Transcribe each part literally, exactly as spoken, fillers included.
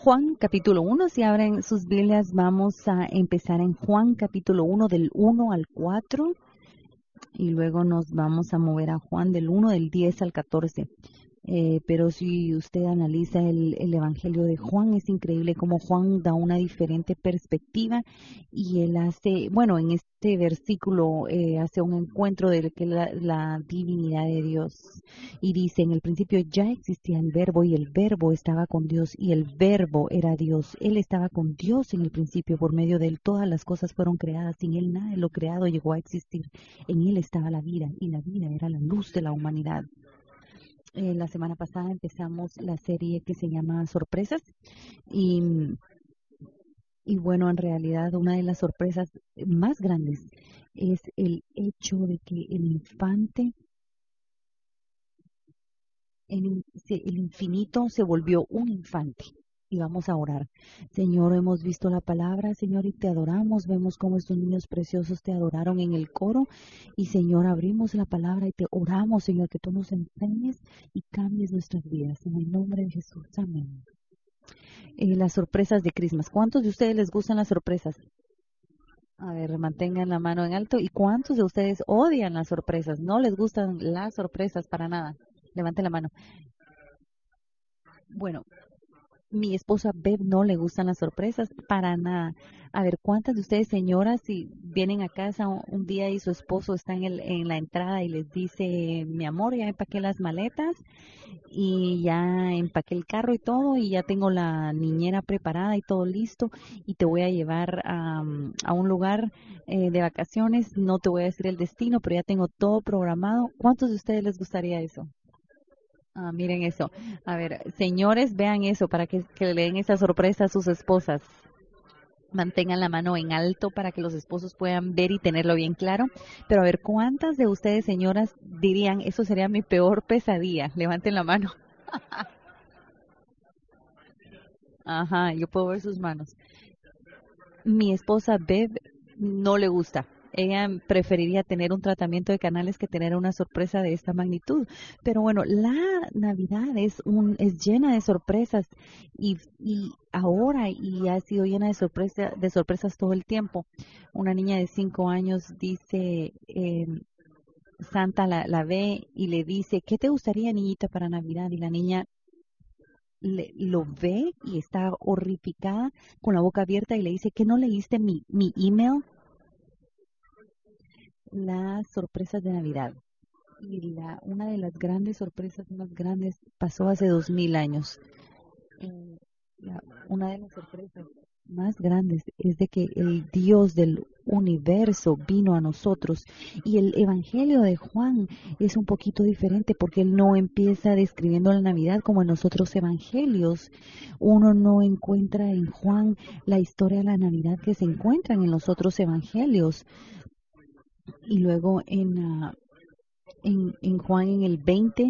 Juan capítulo uno, si abren sus Biblias, vamos a empezar en Juan capítulo uno del uno al cuatro y luego nos vamos a mover a Juan del uno del diez al catorce. Eh, pero si usted analiza el, el Evangelio de Juan, es increíble cómo Juan da una diferente perspectiva y él hace, bueno, en este versículo eh, hace un encuentro de que la, la divinidad de Dios y dice, en el principio ya existía el verbo y el verbo estaba con Dios y el verbo era Dios. Él estaba con Dios en el principio, por medio de él todas las cosas fueron creadas, sin él nada de lo creado llegó a existir. En él estaba la vida y la vida era la luz de la humanidad. Eh, la semana pasada empezamos la serie que se llama Sorpresas y, y bueno, en realidad una de las sorpresas más grandes es el hecho de que el infante, el, el infinito se volvió un infante. Y vamos a orar. Señor, hemos visto la palabra, Señor, y te adoramos. Vemos cómo estos niños preciosos te adoraron en el coro. Y, Señor, abrimos la palabra y te oramos, Señor, que tú nos enseñes y cambies nuestras vidas. En el nombre de Jesús. Amén. Eh, las sorpresas de Christmas. ¿Cuántos de ustedes les gustan las sorpresas? A ver, mantengan la mano en alto. ¿Y cuántos de ustedes odian las sorpresas? ¿No les gustan las sorpresas para nada? Levanten la mano. Bueno. Mi esposa Bev no le gustan las sorpresas para nada. A ver, ¿cuántas de ustedes, señoras, si vienen a casa un, un día y su esposo está en, el, en la entrada y les dice, mi amor, ya empaqué las maletas y ya empaqué el carro y todo y ya tengo la niñera preparada y todo listo y te voy a llevar a, a un lugar eh, de vacaciones, no te voy a decir el destino, pero ya tengo todo programado? ¿Cuántos de ustedes les gustaría eso? Ah, miren eso. A ver, señores, vean eso para que, que le den esa sorpresa a sus esposas. Mantengan la mano en alto para que los esposos puedan ver y tenerlo bien claro. Pero a ver, ¿cuántas de ustedes, señoras, dirían, eso sería mi peor pesadilla? Levanten la mano. Ajá, yo puedo ver sus manos. Mi esposa Bev no le gusta. Ella preferiría tener un tratamiento de canales que tener una sorpresa de esta magnitud. Pero bueno, la Navidad es un es llena de sorpresas y, y ahora y ha sido llena de sorpresa, de sorpresas todo el tiempo. Una niña de cinco años dice, eh, Santa la, la ve y le dice, ¿qué te gustaría, niñita, para Navidad? Y la niña le, lo ve y está horrificada con la boca abierta y le dice, ¿qué no leíste mi, mi email? Las sorpresas de Navidad. Y la, una de las grandes sorpresas más grandes pasó hace dos mil años. Eh, la, una de las sorpresas más grandes es de que el Dios del universo vino a nosotros y el Evangelio de Juan es un poquito diferente porque él no empieza describiendo la Navidad como en los otros evangelios. Uno no encuentra en Juan la historia de la Navidad que se encuentran en los otros evangelios. Y luego en, uh, en, en Juan en el veinte,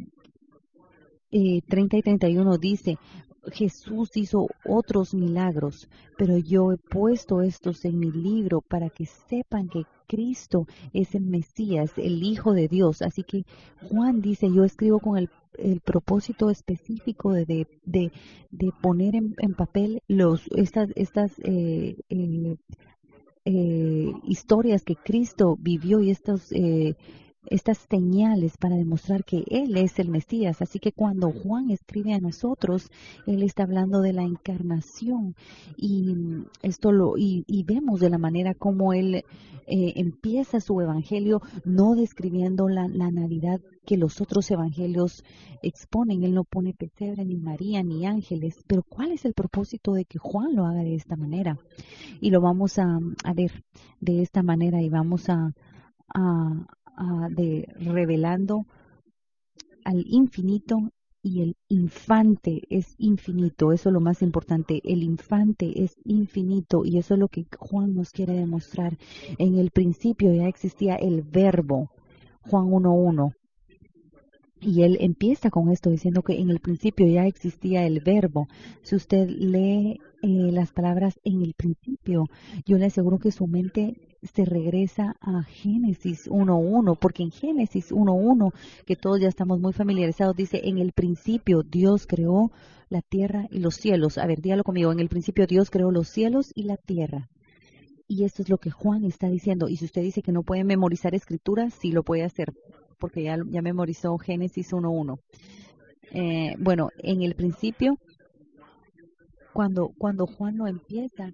eh, treinta y treinta y uno dice, Jesús hizo otros milagros, pero yo he puesto estos en mi libro para que sepan que Cristo es el Mesías, el Hijo de Dios. Así que Juan dice, yo escribo con el, el propósito específico de, de, de, de poner en, en papel los, estas, estas eh, eh, Eh, historias que Cristo vivió y estos, eh, estas señales para demostrar que Él es el Mesías. Así que cuando Juan escribe a nosotros, Él está hablando de la encarnación y esto lo y, y vemos de la manera como Él eh, empieza su evangelio, no describiendo la, la Navidad que los otros evangelios exponen. Él no pone pesebre, ni María, ni ángeles. Pero ¿cuál es el propósito de que Juan lo haga de esta manera? Y lo vamos a, a ver de esta manera y vamos a, a, a de revelando al infinito y el infante es infinito. Eso es lo más importante. El infante es infinito y eso es lo que Juan nos quiere demostrar. En el principio ya existía el verbo. Juan uno uno. Y él empieza con esto diciendo que en el principio ya existía el verbo. Si usted lee eh, las palabras en el principio, yo le aseguro que su mente se regresa a Génesis uno uno, porque en Génesis uno uno, que todos ya estamos muy familiarizados, dice, en el principio Dios creó la tierra y los cielos. A ver, dígalo conmigo, en el principio Dios creó los cielos y la tierra. Y esto es lo que Juan está diciendo. Y si usted dice que no puede memorizar escrituras, sí lo puede hacer, porque ya, ya memorizó Génesis uno uno. Eh, bueno, en el principio, cuando, cuando Juan lo empieza,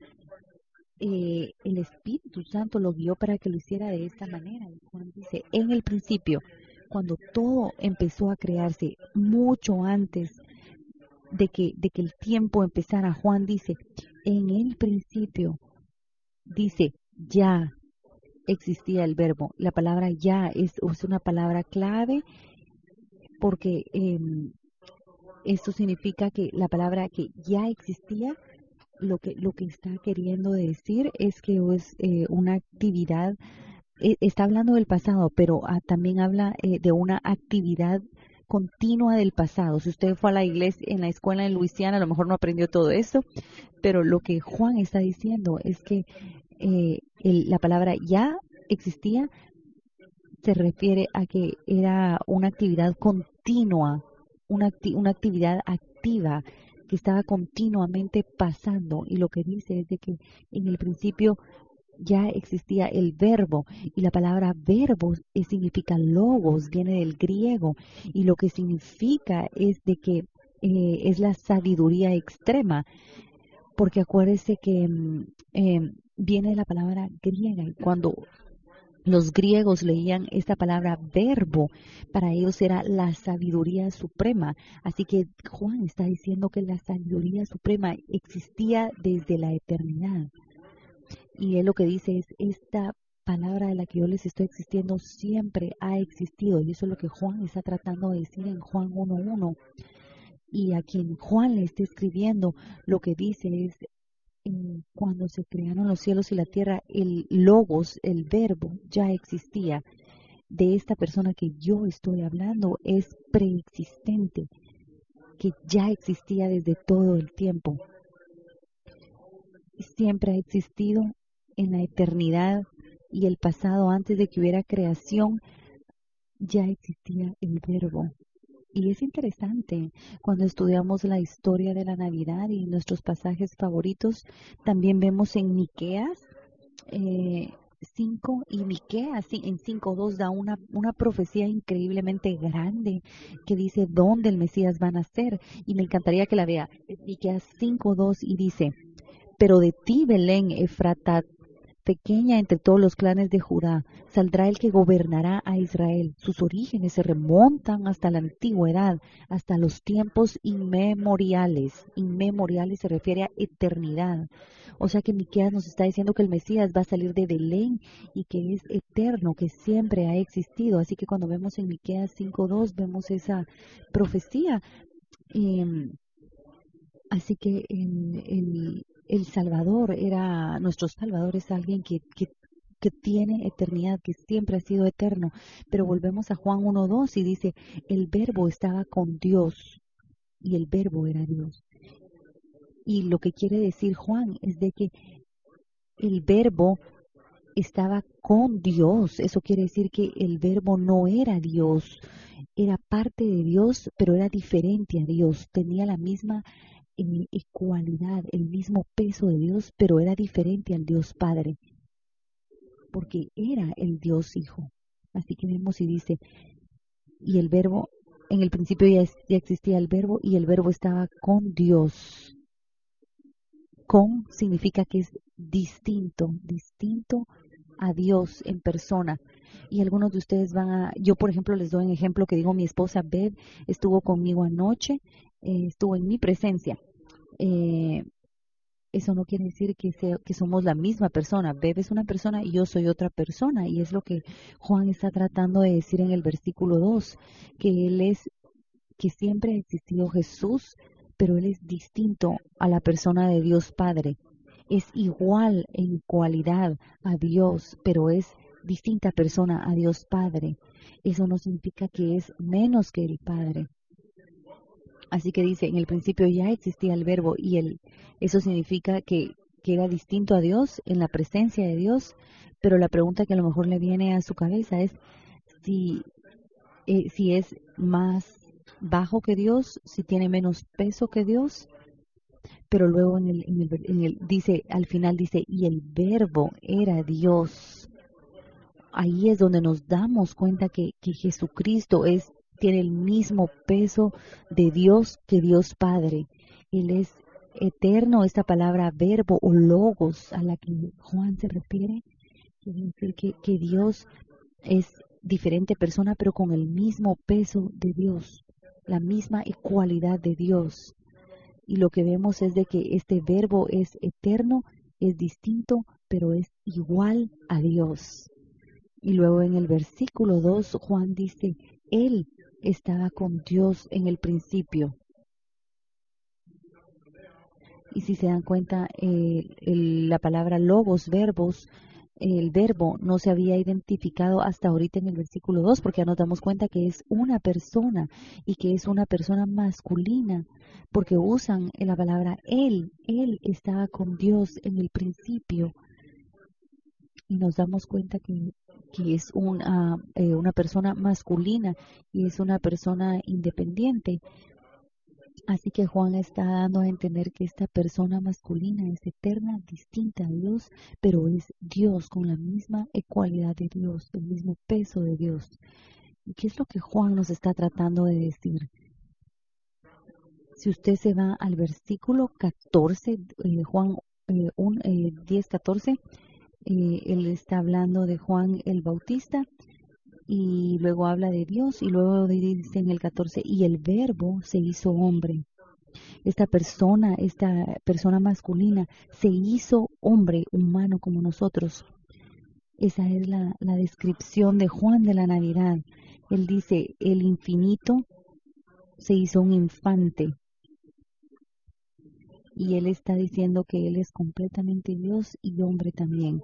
eh, el Espíritu Santo lo guió para que lo hiciera de esta manera. Y Juan dice, en el principio, cuando todo empezó a crearse, mucho antes de que, de que el tiempo empezara, Juan dice, en el principio, dice, ya existía el verbo. La palabra ya es, es una palabra clave porque eh, esto significa que la palabra que ya existía, lo que, lo que está queriendo decir es que es eh, una actividad, eh, está hablando del pasado, pero ah, también habla eh, de una actividad continua del pasado. Si usted fue a la iglesia, en la escuela en Luisiana, a lo mejor no aprendió todo eso, pero lo que Juan está diciendo es que eh, el, la palabra ya existía, se refiere a que era una actividad continua, una, acti una actividad activa que estaba continuamente pasando. Y lo que dice es de que en el principio ya existía el verbo, y la palabra verbo eh, significa logos, viene del griego, y lo que significa es de que eh, es la sabiduría extrema, porque acuérdese que mm, eh, viene la palabra griega, y cuando los griegos leían esta palabra verbo, para ellos era la sabiduría suprema. Así que Juan está diciendo que la sabiduría suprema existía desde la eternidad. Y él lo que dice es, esta palabra de la que yo les estoy existiendo siempre ha existido. Y eso es lo que Juan está tratando de decir en Juan uno uno. Y a quien Juan le está escribiendo, lo que dice es, eh, cuando se crearon los cielos y la tierra, el logos, el verbo, ya existía. De esta persona que yo estoy hablando es preexistente, que ya existía desde todo el tiempo. Siempre ha existido en la eternidad y el pasado, antes de que hubiera creación, ya existía el verbo. Y es interesante, cuando estudiamos la historia de la Navidad y nuestros pasajes favoritos, también vemos en Miqueas eh, cinco y Miqueas sí, en cinco dos da una, una profecía increíblemente grande que dice dónde el Mesías va a nacer. Y me encantaría que la vea. Es Miqueas cinco dos y dice, pero de ti, Belén, Efrata, pequeña entre todos los clanes de Judá, saldrá el que gobernará a Israel. Sus orígenes se remontan hasta la antigüedad, hasta los tiempos inmemoriales. Inmemoriales se refiere a eternidad. O sea que Miqueas nos está diciendo que el Mesías va a salir de Belén y que es eterno, que siempre ha existido. Así que cuando vemos en Miqueas cinco dos vemos esa profecía. Eh, así que en el el Salvador era, nuestro Salvador es alguien que, que, que tiene eternidad, que siempre ha sido eterno. Pero volvemos a Juan uno dos y dice, el verbo estaba con Dios y el verbo era Dios. Y lo que quiere decir Juan es de que el verbo estaba con Dios. Eso quiere decir que el verbo no era Dios, era parte de Dios, pero era diferente a Dios, tenía la misma en igualdad, el mismo peso de Dios, pero era diferente al Dios Padre, porque era el Dios Hijo. Así que vemos y dice, y el verbo, en el principio ya, ya existía el verbo y el verbo estaba con Dios. Con significa que es distinto, distinto a Dios en persona. Y algunos de ustedes van a, yo por ejemplo les doy un ejemplo que digo, mi esposa Bev estuvo conmigo anoche, eh, estuvo en mi presencia. Eh, eso no quiere decir que, sea, que somos la misma persona. Bev es una persona y yo soy otra persona. Y es lo que Juan está tratando de decir en el versículo dos, que él es, que siempre ha existido Jesús, pero él es distinto a la persona de Dios Padre. Es igual en cualidad a Dios, pero es distinta persona a Dios Padre. Eso no significa que es menos que el Padre. Así que dice, en el principio ya existía el verbo y el, eso significa que, que era distinto a Dios, en la presencia de Dios, pero la pregunta que a lo mejor le viene a su cabeza es si, eh, si es más bajo que Dios, si tiene menos peso que Dios, pero luego en el, en el, en el dice, al final dice, y el verbo era Dios. Ahí es donde nos damos cuenta que, que Jesucristo es, tiene el mismo peso de Dios que Dios Padre. Él es eterno. Esta palabra verbo o logos a la que Juan se refiere, quiere decir que, que Dios es diferente persona, pero con el mismo peso de Dios, la misma cualidad de Dios. Y lo que vemos es de que este verbo es eterno, es distinto, pero es igual a Dios. Y luego en el versículo dos, Juan dice, Él estaba con Dios en el principio. Y si se dan cuenta, eh, el, la palabra logos, verbos, el verbo no se había identificado hasta ahorita en el versículo dos, porque ya nos damos cuenta que es una persona y que es una persona masculina, porque usan la palabra Él. Él estaba con Dios en el principio. Y nos damos cuenta que, que es una, eh, una persona masculina y es una persona independiente. Así que Juan está dando a entender que esta persona masculina es eterna, distinta a Dios, pero es Dios con la misma cualidad de Dios, el mismo peso de Dios. ¿Y qué es lo que Juan nos está tratando de decir? Si usted se va al versículo catorce, eh, Juan eh, un, eh, diez, catorce, Eh, él está hablando de Juan el Bautista y luego habla de Dios y luego dice en el catorce, y el verbo se hizo hombre. Esta persona, esta persona masculina se hizo hombre humano como nosotros. Esa es la, la descripción de Juan de la Navidad. Él dice, el infinito se hizo un infante. Y él está diciendo que él es completamente Dios y hombre también.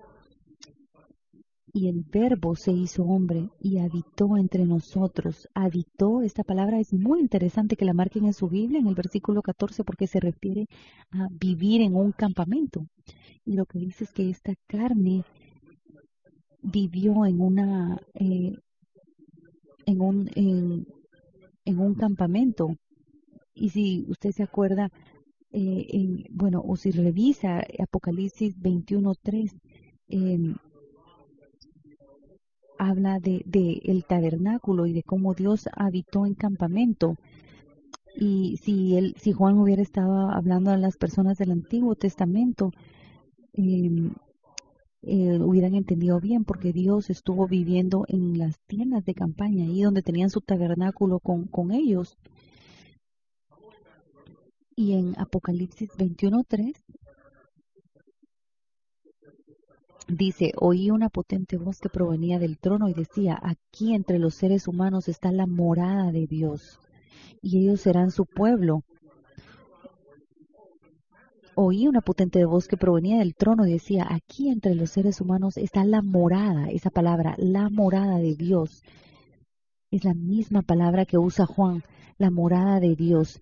Y el verbo se hizo hombre y habitó entre nosotros. Habitó, esta palabra es muy interesante que la marquen en su Biblia en el versículo catorce porque se refiere a vivir en un campamento. Y lo que dice es que esta carne vivió en una eh, en un en, en un campamento. Y si usted se acuerda, eh, en, bueno, o si revisa Apocalipsis veintiuno tres, eh, habla de, de el tabernáculo y de cómo Dios habitó en campamento. Y si él, si Juan hubiera estado hablando a las personas del Antiguo Testamento, eh, eh, hubieran entendido bien, porque Dios estuvo viviendo en las tiendas de campaña, ahí donde tenían su tabernáculo con, con ellos. Y en Apocalipsis veintiuno tres dice, oí una potente voz que provenía del trono y decía, aquí entre los seres humanos está la morada de Dios, y ellos serán su pueblo. Oí una potente voz que provenía del trono y decía, aquí entre los seres humanos está la morada, esa palabra, la morada de Dios. Es la misma palabra que usa Juan, la morada de Dios.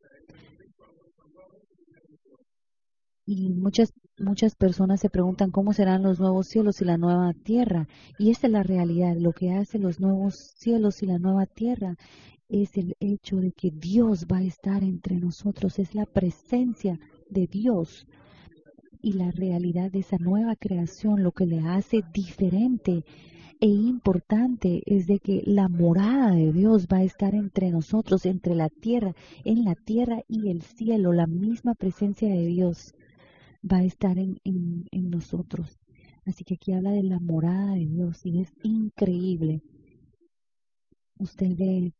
Y muchas, muchas personas se preguntan cómo serán los nuevos cielos y la nueva tierra. Y esta es la realidad. Lo que hace los nuevos cielos y la nueva tierra es el hecho de que Dios va a estar entre nosotros. Es la presencia de Dios. Y la realidad de esa nueva creación, lo que le hace diferente e importante es de que la morada de Dios va a estar entre nosotros, entre la tierra, en la tierra y el cielo. La misma presencia de Dios va a estar en, en, en nosotros. Así que aquí habla de la morada de Dios y es increíble. Usted ve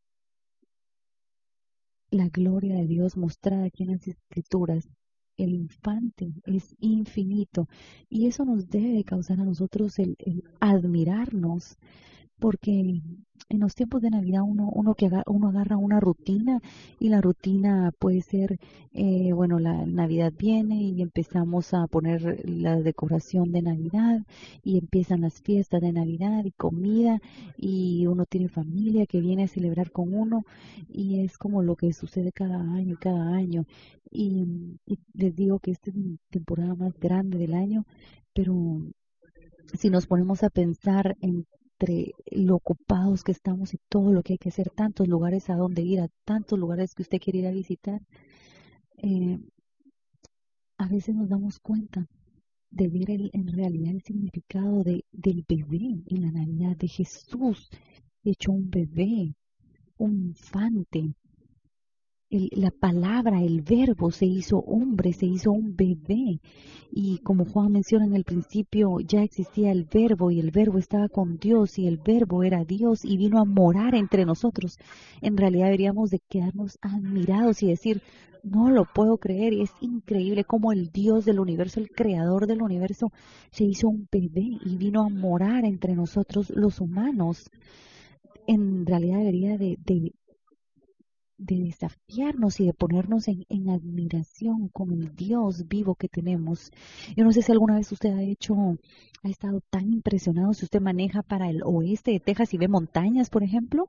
la gloria de Dios mostrada aquí en las Escrituras. El infante es infinito y eso nos debe causar a nosotros el, el admirarnos, porque en los tiempos de Navidad uno, uno, que aga- uno agarra una rutina y la rutina puede ser, eh, bueno, la Navidad viene y empezamos a poner la decoración de Navidad y empiezan las fiestas de Navidad y comida y uno tiene familia que viene a celebrar con uno y es como lo que sucede cada año, cada año. Y, y les digo que esta es mi temporada más grande del año, pero si nos ponemos a pensar entre lo ocupados que estamos y todo lo que hay que hacer, tantos lugares a donde ir, a tantos lugares que usted quiere ir a visitar, eh, a veces nos damos cuenta de ver el- en realidad el significado de, del bebé en la Navidad, de Jesús hecho un bebé, un infante. El- la palabra, el verbo se hizo hombre, se hizo un bebé. Y como Juan menciona en el principio, ya existía el verbo y el verbo estaba con Dios y el verbo era Dios y vino a morar entre nosotros. En realidad deberíamos de quedarnos admirados y decir, no lo puedo creer. Y es increíble cómo el Dios del universo, el creador del universo, se hizo un bebé y vino a morar entre nosotros los humanos. En realidad debería de, de de desafiarnos y de ponernos en, en admiración con el Dios vivo que tenemos. Yo no sé si alguna vez usted ha hecho, ha estado tan impresionado si usted maneja para el oeste de Texas y ve montañas, por ejemplo,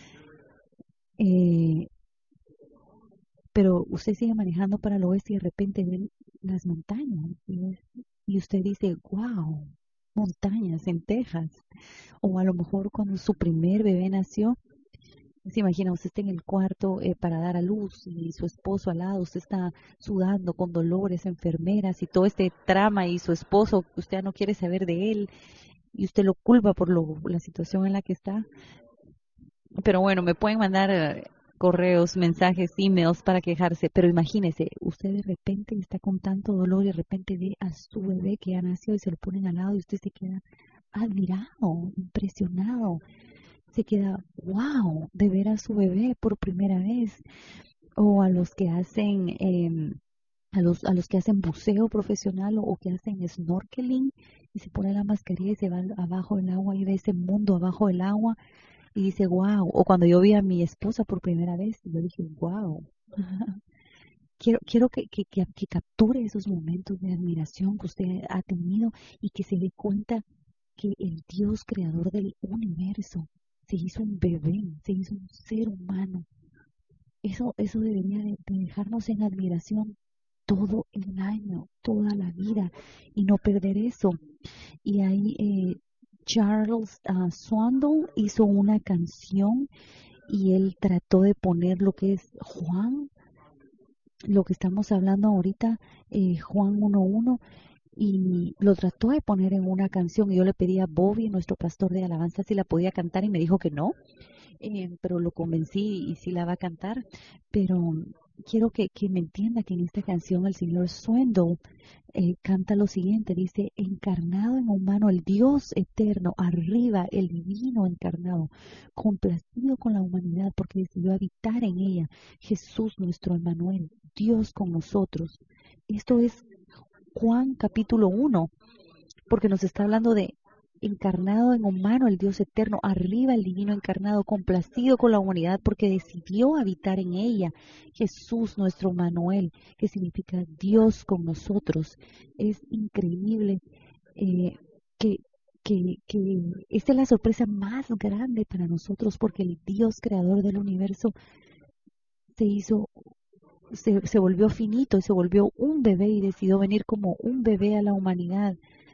eh, pero usted sigue manejando para el oeste y de repente ve las montañas y, y usted dice, wow, montañas en Texas. O a lo mejor cuando su primer bebé nació, se imagina, usted está en el cuarto eh, para dar a luz y su esposo al lado, usted está sudando con dolores, enfermeras y todo este trama y su esposo, usted ya no quiere saber de él y usted lo culpa por lo, la situación en la que está. Pero bueno, me pueden mandar eh, correos, mensajes, emails para quejarse, pero imagínese, usted de repente está con tanto dolor y de repente ve a su bebé que ya nació y se lo ponen al lado y usted se queda admirado, impresionado, se queda, wow, de ver a su bebé por primera vez. O a los que hacen, em, a los, a los que hacen buceo profesional o, o que hacen snorkeling y se pone la mascarilla y se va al- abajo del agua y ve ese mundo abajo del agua y dice, wow. O cuando yo vi a mi esposa por primera vez, yo dije, wow. Quiero, quiero que, que, que, que capture esos momentos de admiración que usted ha tenido y que se dé cuenta que el Dios creador del universo se hizo un bebé, se hizo un ser humano. Eso, eso debería de, de dejarnos en admiración todo el año, toda la vida, y no perder eso. Y ahí eh, Charles uh, Swindoll hizo una canción y él trató de poner lo que es Juan, lo que estamos hablando ahorita, eh, Juan uno uno, y lo trató de poner en una canción. Y yo le pedí a Bobby, nuestro pastor de alabanza, si la podía cantar y me dijo que no, eh, pero lo convencí y sí la va a cantar. Pero quiero que, que me entienda que en esta canción el señor Swindoll eh, canta lo siguiente, dice, encarnado en humano, el Dios eterno, arriba, el divino encarnado, complacido con la humanidad porque decidió habitar en ella, Jesús nuestro Emmanuel, Dios con nosotros. Esto es Juan capítulo uno, porque nos está hablando de encarnado en humano, el Dios eterno, arriba el divino encarnado, complacido con la humanidad porque decidió habitar en ella, Jesús nuestro Manuel, que significa Dios con nosotros. Es increíble eh, que, que, que esta es la sorpresa más grande para nosotros porque el Dios creador del universo se hizo, se, se volvió finito y se volvió un bebé y decidió venir como un bebé a la humanidad.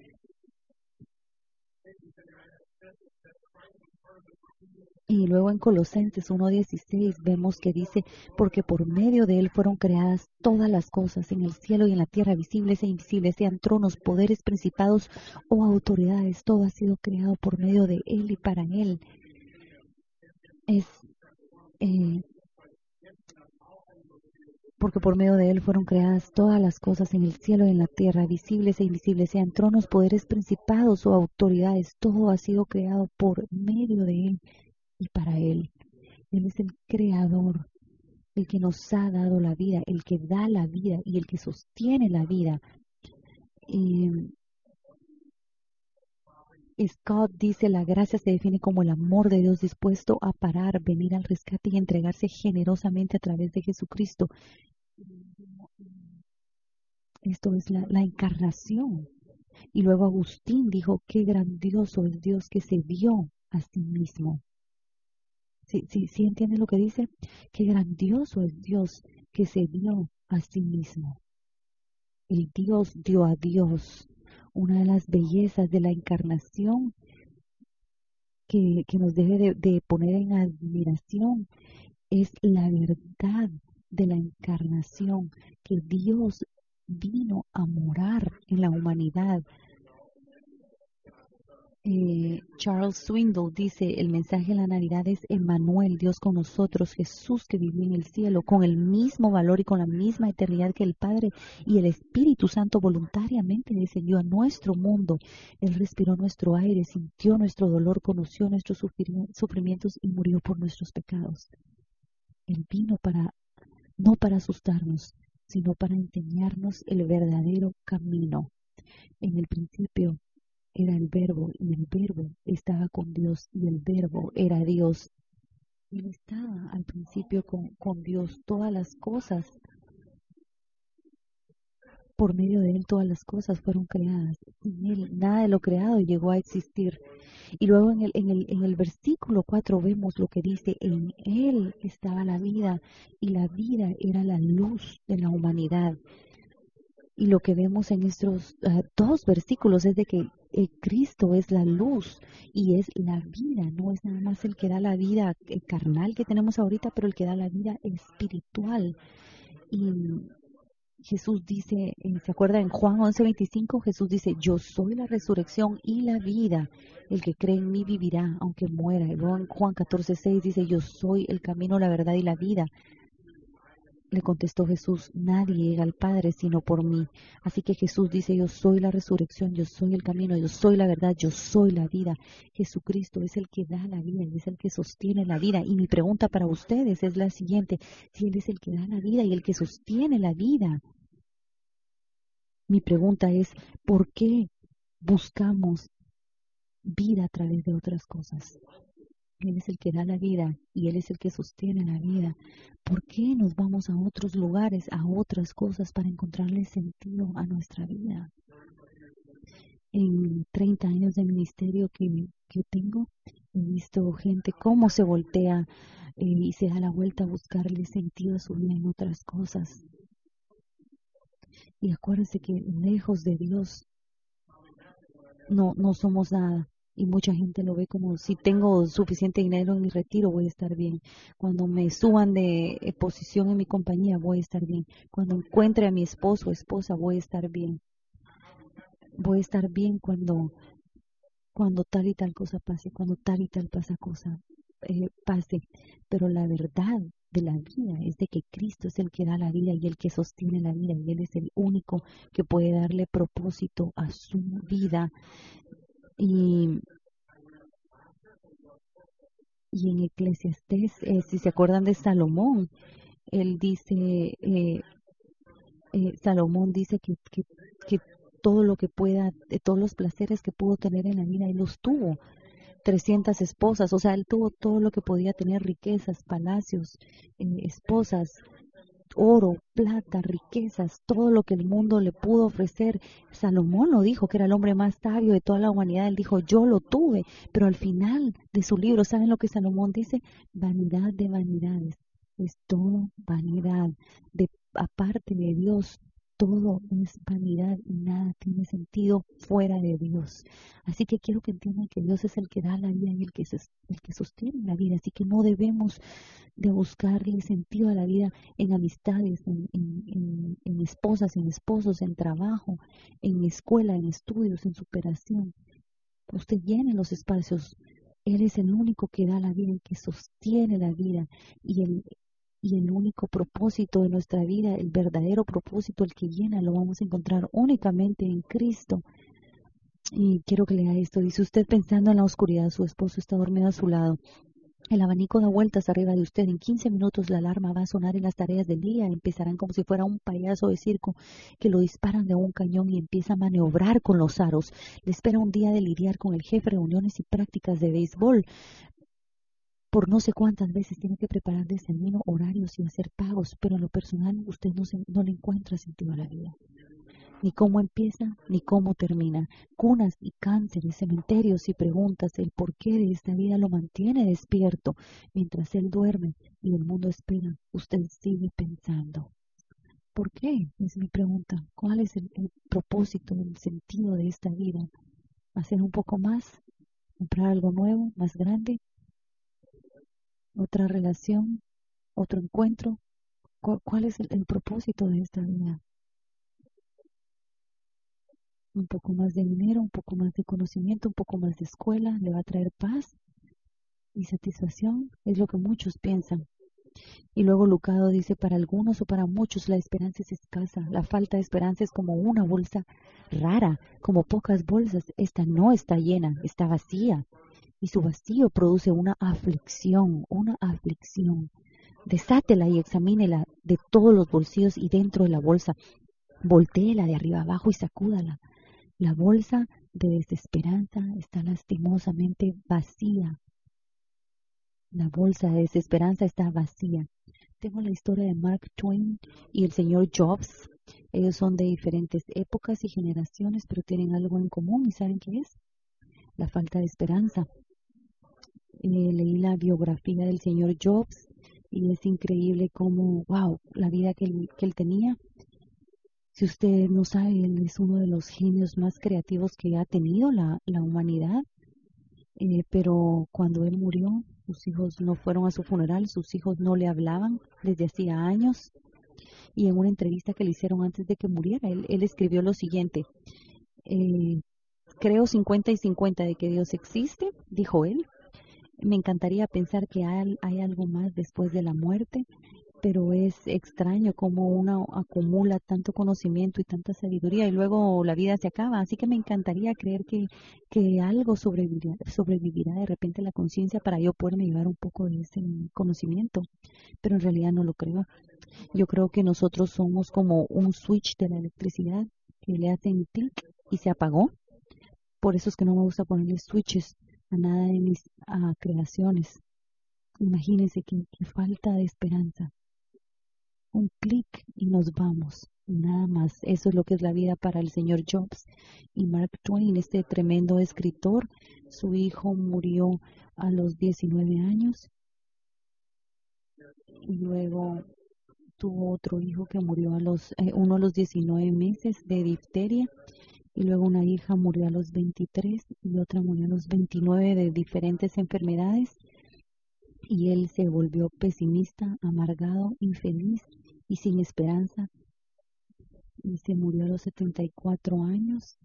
Y luego en Colosenses uno dieciséis vemos que dice, porque por medio de él fueron creadas todas las cosas en el cielo y en la tierra, visibles e invisibles, sean tronos, poderes, principados o autoridades, todo ha sido creado por medio de él y para él. Es eh, porque por medio de él fueron creadas todas las cosas en el cielo y en la tierra, visibles e invisibles, sean tronos, poderes, principados o autoridades, todo ha sido creado por medio de él y para él. Él es el creador, el que nos ha dado la vida, el que da la vida y el que sostiene la vida. Y Scott dice, la gracia se define como el amor de Dios dispuesto a parar, venir al rescate y entregarse generosamente a través de Jesucristo. Esto es la, la encarnación. Y luego Agustín dijo, qué grandioso es Dios que se dio a sí mismo. ¿Sí, sí, sí entienden lo que dice? Qué grandioso es Dios que se dio a sí mismo. El Dios dio a Dios. Una de las bellezas de la encarnación que, que nos debe de, de poner en admiración es la verdad de la encarnación, que Dios vino a morar en la humanidad. Eh, Charles Swindoll dice, el mensaje de la Navidad es Emmanuel, Dios con nosotros, Jesús que vivió en el cielo, con el mismo valor y con la misma eternidad que el Padre y el Espíritu Santo voluntariamente descendió a nuestro mundo. Él respiró nuestro aire, sintió nuestro dolor, conoció nuestros sufrimientos y murió por nuestros pecados. Él vino para, no para asustarnos, sino para enseñarnos el verdadero camino. En el principio era el Verbo, y el Verbo estaba con Dios, y el Verbo era Dios. Él estaba al principio con, con Dios. Todas las cosas, por medio de Él, todas las cosas fueron creadas. Sin Él, nada de lo creado llegó a existir. Y luego en el, en el, en el versículo cuatro vemos lo que dice, en Él estaba la vida, y la vida era la luz de la humanidad. Y lo que vemos en estos uh, dos versículos es de que eh, Cristo es la luz y es la vida, no es nada más el que da la vida eh, carnal que tenemos ahorita, pero el que da la vida espiritual. Y Jesús dice, eh, ¿se acuerda en Juan once veinticinco? Jesús dice, yo soy la resurrección y la vida. El que cree en mí vivirá, aunque muera. Y luego en Juan catorce seis dice, yo soy el camino, la verdad y la vida. Le contestó Jesús, nadie llega al Padre sino por mí. Así que Jesús dice, yo soy la resurrección, yo soy el camino, yo soy la verdad, yo soy la vida. Jesucristo es el que da la vida y es el que sostiene la vida. Y mi pregunta para ustedes es la siguiente, si Él es el que da la vida y el que sostiene la vida, mi pregunta es, ¿por qué buscamos vida a través de otras cosas? Él es el que da la vida y Él es el que sostiene la vida. ¿Por qué nos vamos a otros lugares, a otras cosas para encontrarle sentido a nuestra vida? En treinta años de ministerio que, que tengo, he visto gente cómo se voltea eh, y se da la vuelta a buscarle sentido a su vida en otras cosas. Y acuérdense que lejos de Dios no, no somos nada. Y mucha gente lo ve como si tengo suficiente dinero en mi retiro voy a estar bien. Cuando me suban de eh, posición en mi compañía voy a estar bien. Cuando encuentre a mi esposo o esposa voy a estar bien. Voy a estar bien cuando, cuando tal y tal cosa pase, cuando tal y tal pasa cosa eh, pase. Pero la verdad de la vida es de que Cristo es el que da la vida y el que sostiene la vida y Él es el único que puede darle propósito a su vida. Y, y en Eclesiastés, eh, si se acuerdan de Salomón, él dice, eh, eh, Salomón dice que, que, que todo lo que pueda, de todos los placeres que pudo tener en la vida, él los tuvo. trescientas esposas, o sea, él tuvo todo lo que podía tener, riquezas, palacios, eh, esposas, oro, plata, riquezas, todo lo que el mundo le pudo ofrecer. Salomón lo dijo, que era el hombre más sabio de toda la humanidad. Él dijo, yo lo tuve, pero al final de su libro, ¿saben lo que Salomón dice? Vanidad de vanidades, es todo vanidad. De, aparte de Dios, todo es vanidad y nada tiene sentido fuera de Dios. Así que quiero que entiendan que Dios es el que da la vida y el que, se, el que sostiene la vida. Así que no debemos de buscarle sentido a la vida en amistades, en, en, en, en esposas, en esposos, en trabajo, en escuela, en estudios, en superación. Usted llene los espacios. Él es el único que da la vida y que sostiene la vida. Y el, y el único propósito de nuestra vida, el verdadero propósito, el que llena, lo vamos a encontrar únicamente en Cristo. Y quiero que lea esto. Dice, usted pensando en la oscuridad, su esposo está dormido a su lado. El abanico da vueltas arriba de usted. En quince minutos la alarma va a sonar y las tareas del día empezarán como si fuera un payaso de circo que lo disparan de un cañón y empieza a maniobrar con los aros. Le espera un día de lidiar con el jefe, reuniones y prácticas de béisbol. Por no sé cuántas veces tiene que preparar desayuno, horarios y hacer pagos, pero en lo personal usted no, se, no le encuentra sentido a la vida. Ni cómo empieza, ni cómo termina. Cunas y cánceres, cementerios y preguntas. El porqué de esta vida lo mantiene despierto. Mientras él duerme y el mundo espera, usted sigue pensando. ¿Por qué? Es mi pregunta. ¿Cuál es el, el propósito, el sentido de esta vida? ¿Hacer un poco más? ¿Comprar algo nuevo, más grande? ¿Otra relación? ¿Otro encuentro? ¿Cuál, cuál es el, el propósito de esta vida? Un poco más de dinero, un poco más de conocimiento, un poco más de escuela, le va a traer paz y satisfacción, es lo que muchos piensan. Y luego Lucado dice, para algunos o para muchos la esperanza es escasa, la falta de esperanza es como una bolsa rara, como pocas bolsas, esta no está llena, está vacía, y su vacío produce una aflicción, una aflicción. Desátela y examínela de todos los bolsillos y dentro de la bolsa, voltéela de arriba abajo y sacúdala. La bolsa de desesperanza está lastimosamente vacía. La bolsa de desesperanza está vacía. Tengo la historia de Mark Twain y el señor Jobs. Ellos son de diferentes épocas y generaciones, pero tienen algo en común. ¿Y saben qué es? La falta de esperanza. Eh, leí la biografía del señor Jobs y es increíble cómo, wow, la vida que él, que él tenía. Si usted no sabe, él es uno de los genios más creativos que ha tenido la, la humanidad. Eh, pero cuando él murió, sus hijos no fueron a su funeral, sus hijos no le hablaban desde hacía años. Y en una entrevista que le hicieron antes de que muriera, él, él escribió lo siguiente, eh, creo cincuenta y cincuenta de que Dios existe, dijo él. Me encantaría pensar que hay, hay algo más después de la muerte, pero es extraño cómo uno acumula tanto conocimiento y tanta sabiduría y luego la vida se acaba. Así que me encantaría creer que, que algo sobrevivirá, sobrevivirá de repente la conciencia para yo poderme llevar un poco de ese conocimiento, pero en realidad no lo creo. Yo creo que nosotros somos como un switch de la electricidad que le hacen clic y se apagó. Por eso es que no me gusta ponerle switches a nada de mis ah, creaciones. Imagínense qué, qué falta de esperanza. Un clic y nos vamos. Nada más. Eso es lo que es la vida para el señor Jobs. Y Mark Twain, este tremendo escritor, su hijo murió a los diecinueve años y luego tuvo otro hijo que murió a los, eh, uno a los diecinueve meses de difteria y luego una hija murió a los veintitrés y otra murió a los veintinueve de diferentes enfermedades y él se volvió pesimista, amargado, infeliz y sin esperanza y se murió a los setenta y cuatro años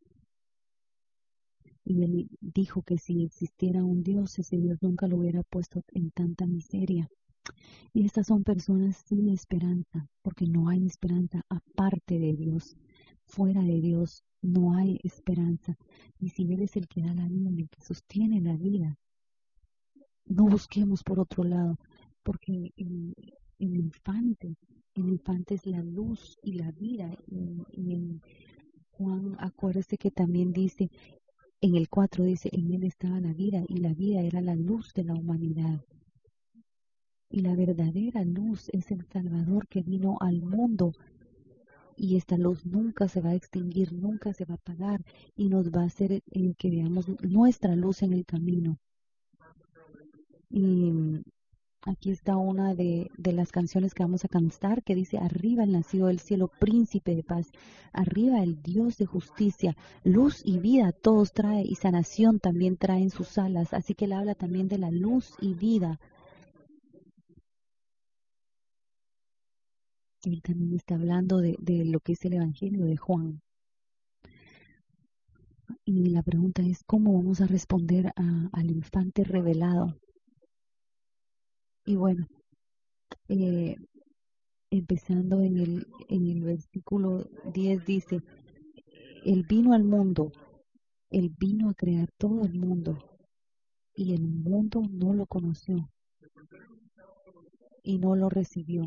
y él dijo que si existiera un Dios, ese Dios nunca lo hubiera puesto en tanta miseria. Y estas son personas sin esperanza, porque no hay esperanza aparte de Dios. Fuera de Dios no hay esperanza. Y si Él es el que da la vida, el que sostiene la vida, no busquemos por otro lado, porque el, el infante, el infante es la luz y la vida. Y, y en Juan, acuérdese que también dice, en el cuatro dice, en Él estaba la vida y la vida era la luz de la humanidad. Y la verdadera luz es el Salvador que vino al mundo y esta luz nunca se va a extinguir, nunca se va a apagar y nos va a hacer eh, que veamos nuestra luz en el camino. Y mm, aquí está una de, de las canciones que vamos a cantar que dice, arriba el nacido del cielo, príncipe de paz, arriba el Dios de justicia, luz y vida todos trae y sanación también trae en sus alas. Así que él habla también de la luz y vida. Él también está hablando de, de lo que es el Evangelio de Juan. Y la pregunta es, ¿cómo vamos a responder a, al infante revelado? Y bueno, eh, empezando en el, en el versículo diez dice, Él vino al mundo, Él vino a crear todo el mundo, y el mundo no lo conoció. y no lo recibió.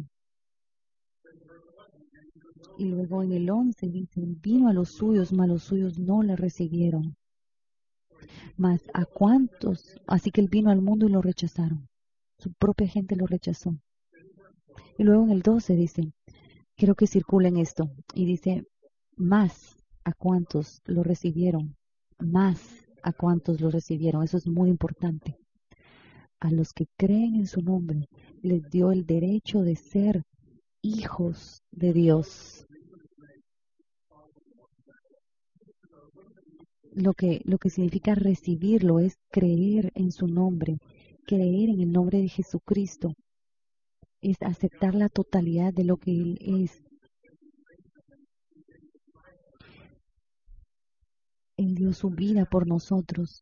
Y luego en el once dice, vino a los suyos, mas los suyos no le recibieron. Mas a cuántos, así que él vino al mundo y lo rechazaron. Su propia gente lo rechazó. Y luego en el doce dice, quiero que circulen esto. Y dice, más a cuántos lo recibieron. Más a cuántos lo recibieron. Eso es muy importante. A los que creen en su nombre, les dio el derecho de ser hijos de Dios. Lo que, lo que significa recibirlo es creer en su nombre, creer en el nombre de Jesucristo, es aceptar la totalidad de lo que Él es. Él dio su vida por nosotros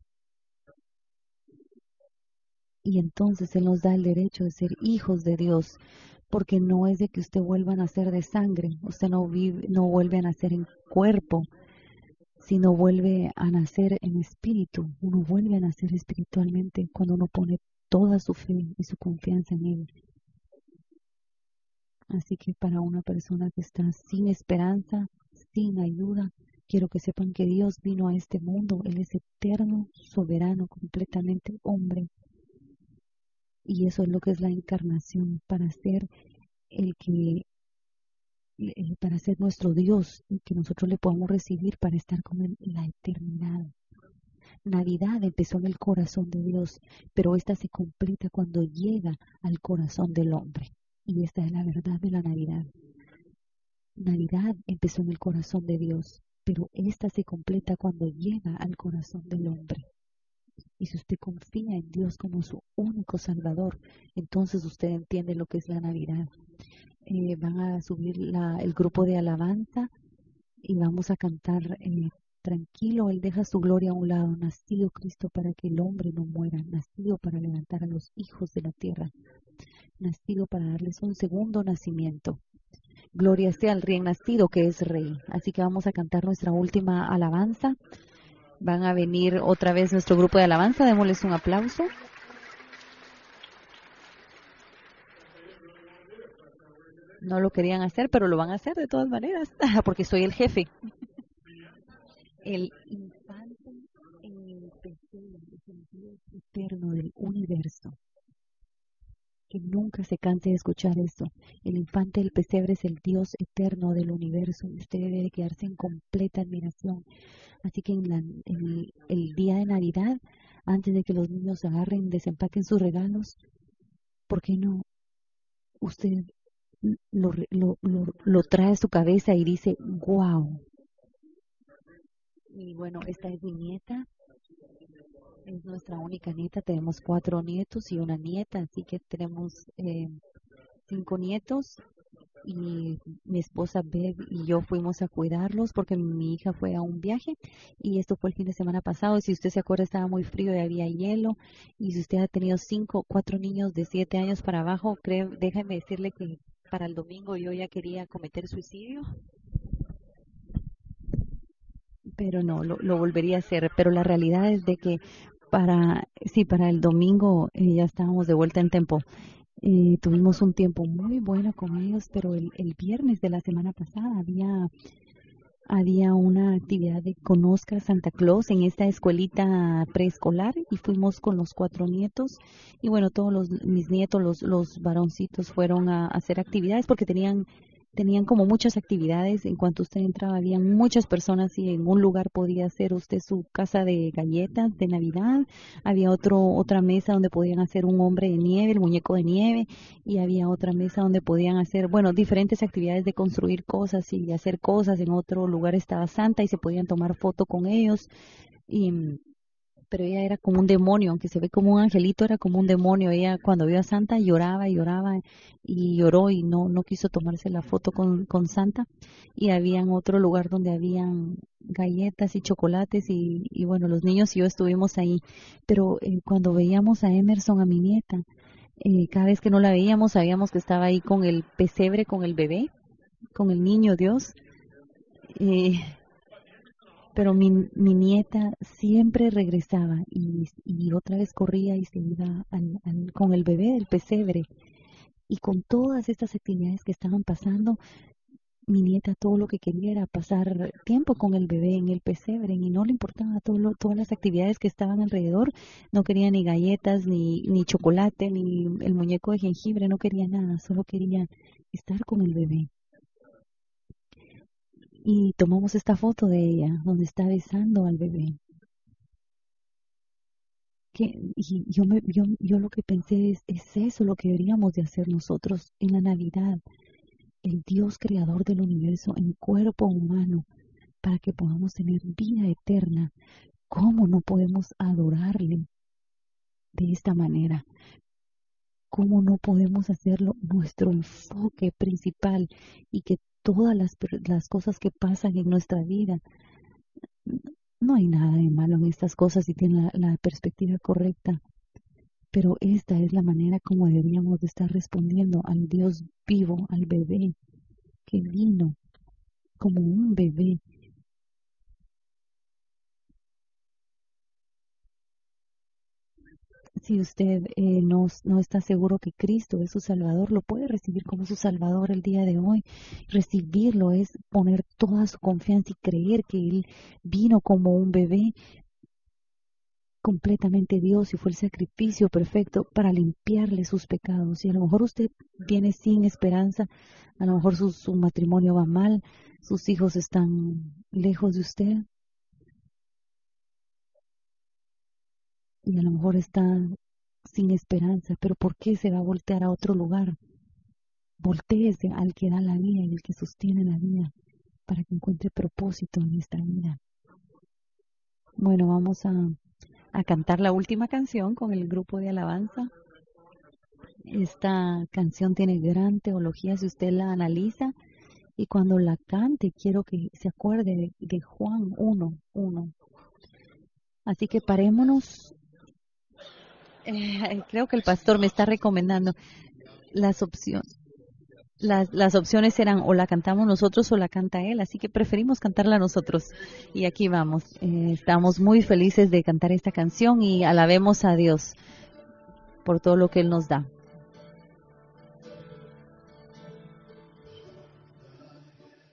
y entonces Él nos da el derecho de ser hijos de Dios, porque no es de que usted vuelva a nacer de sangre, usted no, vive, no vuelve a nacer en cuerpo, sino vuelve a nacer en espíritu. Uno vuelve a nacer espiritualmente cuando uno pone toda su fe y su confianza en Él. Así que para una persona que está sin esperanza, sin ayuda, quiero que sepan que Dios vino a este mundo. Él es eterno, soberano, completamente hombre. Y eso es lo que es la encarnación, para ser el que, eh, para ser nuestro Dios y que nosotros le podamos recibir para estar con Él en la eternidad. Navidad empezó en el corazón de Dios, pero esta se completa cuando llega al corazón del hombre. Y esta es la verdad de la Navidad. Navidad empezó en el corazón de Dios, pero esta se completa cuando llega al corazón del hombre. Y si usted confía en Dios como su único Salvador, entonces usted entiende lo que es la Navidad. Eh, van a subir la, el grupo de alabanza y vamos a cantar eh, tranquilo, Él deja su gloria a un lado. Nacido Cristo para que el hombre no muera, nacido para levantar a los hijos de la tierra, nacido para darles un segundo nacimiento. Gloria sea al rey nacido que es rey. Así que vamos a cantar nuestra última alabanza. Van a venir otra vez nuestro grupo de alabanza. Démosles un aplauso. No lo querían hacer, pero lo van a hacer de todas maneras, porque soy el jefe. El infante en el pesebre es el Dios eterno del universo. Que nunca se canse de escuchar esto. El infante del pesebre es el Dios eterno del universo y usted debe de quedarse en completa admiración. Así que en, la, en el día de Navidad, antes de que los niños agarren, desempaquen sus regalos, ¿por qué no? Usted lo, lo, lo, lo trae a su cabeza y dice, wow. Y bueno, esta es mi nieta. Es nuestra única nieta, tenemos cuatro nietos y una nieta, así que tenemos eh, cinco nietos y mi esposa Bev y yo fuimos a cuidarlos porque mi hija fue a un viaje y esto fue el fin de semana pasado. Si usted se acuerda, estaba muy frío y había hielo, y si usted ha tenido cinco, cuatro niños de siete años para abajo, creo, déjame decirle que para el domingo yo ya quería cometer suicidio. Pero no, lo, lo volvería a hacer. Pero la realidad es de que para, sí, para el domingo eh, ya estábamos de vuelta en Tempo. Eh, tuvimos un tiempo muy bueno con ellos, pero el, el viernes de la semana pasada había, había una actividad de Conozca Santa Claus en esta escuelita preescolar y fuimos con los cuatro nietos y bueno, todos los, mis nietos, los, los varoncitos fueron a, a hacer actividades porque tenían tenían como muchas actividades. En cuanto usted entraba, había muchas personas y en un lugar podía hacer usted su casa de galletas de Navidad. Había otro otra mesa donde podían hacer un hombre de nieve, el muñeco de nieve, y había otra mesa donde podían hacer, bueno, diferentes actividades de construir cosas y hacer cosas. En otro lugar estaba Santa y se podían tomar foto con ellos. Y pero ella era como un demonio, aunque se ve como un angelito, era como un demonio. Ella cuando vio a Santa lloraba y lloraba y lloró y no, no quiso tomarse la foto con, con Santa. Y había otro lugar donde habían galletas y chocolates y, y bueno, los niños y yo estuvimos ahí. Pero eh, cuando veíamos a Emerson, a mi nieta, eh, cada vez que no la veíamos sabíamos que estaba ahí con el pesebre, con el bebé, con el niño Dios. Eh, pero mi, mi nieta siempre regresaba y, y otra vez corría y se iba al, al- con el bebé del pesebre. Y con todas estas actividades que estaban pasando, mi nieta todo lo que quería era pasar tiempo con el bebé en el pesebre y no le importaba todo lo- todas las actividades que estaban alrededor. No quería ni galletas, ni, ni chocolate, ni el muñeco de jengibre, no quería nada, solo quería estar con el bebé. Y tomamos esta foto de ella, donde está besando al bebé. Que, y yo, me, yo, yo lo que pensé es, es eso lo que deberíamos de hacer nosotros en la Navidad. El Dios creador del universo en cuerpo humano, para que podamos tener vida eterna. ¿Cómo no podemos adorarle de esta manera? ¿Cómo no podemos hacerlo nuestro enfoque principal y que todas las, per- las cosas que pasan en nuestra vida, no hay nada de malo en estas cosas si tienen la, la perspectiva correcta, pero esta es la manera como deberíamos de estar respondiendo al Dios vivo, al bebé que vino como un bebé. Si usted eh, no, no está seguro que Cristo es su Salvador, lo puede recibir como su Salvador el día de hoy. Recibirlo es poner toda su confianza y creer que Él vino como un bebé completamente Dios y fue el sacrificio perfecto para limpiarle sus pecados. Y a lo mejor usted viene sin esperanza, a lo mejor su, su matrimonio va mal, sus hijos están lejos de usted y a lo mejor está sin esperanza, pero ¿por qué se va a voltear a otro lugar? Voltéese al que da la vida y el que sostiene la vida para que encuentre propósito en esta vida. Bueno, vamos a, a cantar la última canción con el grupo de alabanza. Esta canción tiene gran teología si usted la analiza y cuando la cante quiero que se acuerde de, de Juan uno uno. Así que parémonos. Eh, creo que el pastor me está recomendando las opciones. Las, las opciones eran o la cantamos nosotros o la canta él, así que preferimos cantarla nosotros. Y aquí vamos. Eh, estamos muy felices de cantar esta canción y alabemos a Dios por todo lo que Él nos da.